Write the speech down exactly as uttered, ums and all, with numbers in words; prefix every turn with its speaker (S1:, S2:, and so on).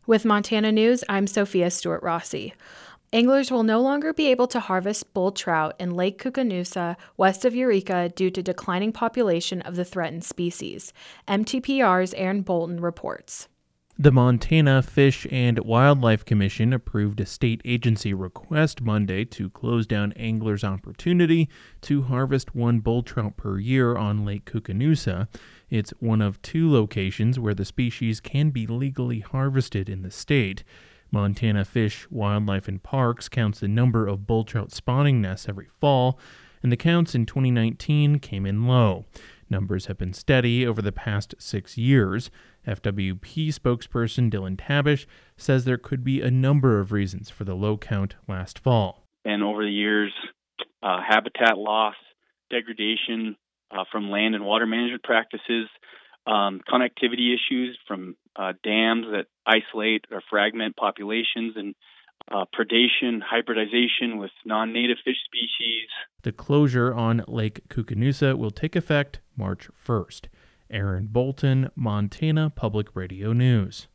S1: With Montana News, I'm Sophia Stewart-Rossi. Anglers will no longer be able to harvest bull trout in Lake Koocanusa, west of Eureka, due to declining population of the threatened species. M T P R's Aaron Bolton reports.
S2: The Montana Fish and Wildlife Commission approved a state agency request Monday to close down anglers' opportunity to harvest one bull trout per year on Lake Koocanusa. It's one of two locations where the species can be legally harvested in the state. Montana Fish, Wildlife, and Parks counts the number of bull trout spawning nests every fall, and the counts in twenty nineteen came in low. Numbers have been steady over the past six years. F W P spokesperson Dylan Tabish says there could be a number of reasons for the low count last fall.
S3: And over the years, uh, habitat loss, degradation uh, from land and water management practices, um, connectivity issues from uh, dams that isolate or fragment populations, and uh, predation, hybridization with non-native fish species.
S2: The closure on Lake Koocanusa will take effect March first. Aaron Bolton, Montana Public Radio News.